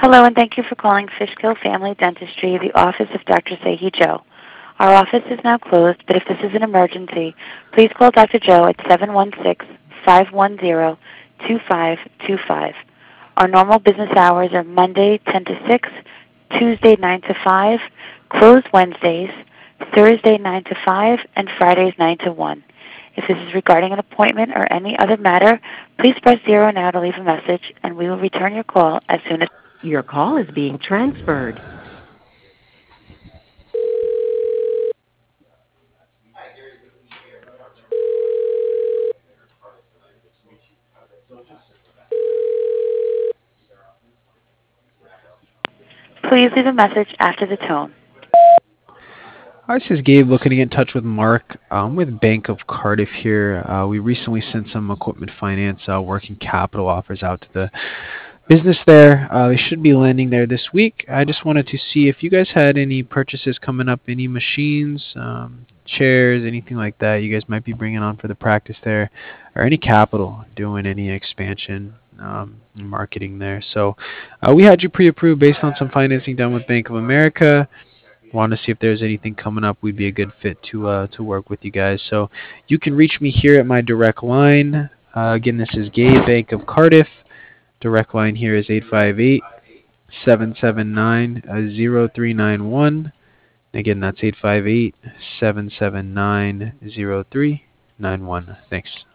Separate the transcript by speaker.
Speaker 1: Hello, and thank you for calling Fishkill Family Dentistry, the office of Dr. Sehi Joe. Our office is now closed, but if this is an emergency, please call Dr. Joe at 716-510-2525. Our normal business hours are Monday 10 to 6, Tuesday 9 to 5, closed Wednesdays, Thursday 9 to 5, and Fridays 9 to 1. If this is regarding an appointment or any other matter, please press 0 now to leave a message, and we will return your call as soon as. Your call is being transferred. Please leave a message after the tone.
Speaker 2: Hi, this is Gabe looking to get in touch with Mark. I'm with Bank of Cardiff here. We recently sent some equipment finance working capital offers out to the business there. They should be landing there this week. I just wanted to see if you guys had any purchases coming up, any machines, chairs, anything like that you guys might be bringing on for the practice there, or any capital, doing any expansion, marketing there. So we had you pre-approved based on some financing done with Bank of America. Want to see if there's anything coming up. We'd be a good fit to work with you guys. So you can reach me here at my direct line. Again, this is Gabe, Bank of Cardiff. Direct line here is 858-779-0391. Again, that's 858-779-0391. Thanks.